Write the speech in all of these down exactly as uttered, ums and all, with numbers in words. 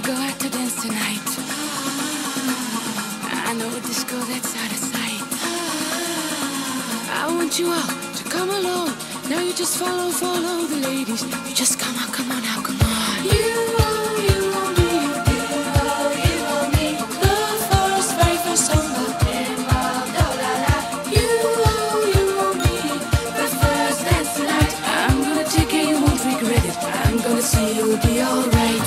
go out to dance tonight. I know a disco that's out of sight. I want you all to come along. Now you just follow, follow the ladies. You just come on, come on now, come on. You want, you want me, you want, you want me. The first, very first song of you want, you want me. The first dance tonight. I'm gonna take it, you won't regret it. I'm gonna see you'll be alright.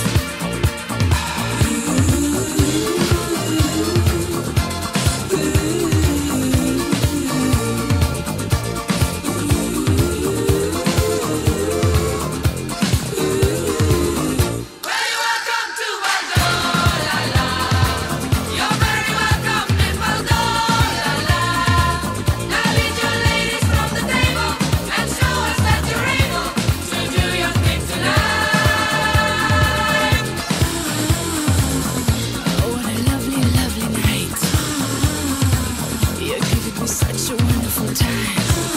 Such a wonderful time.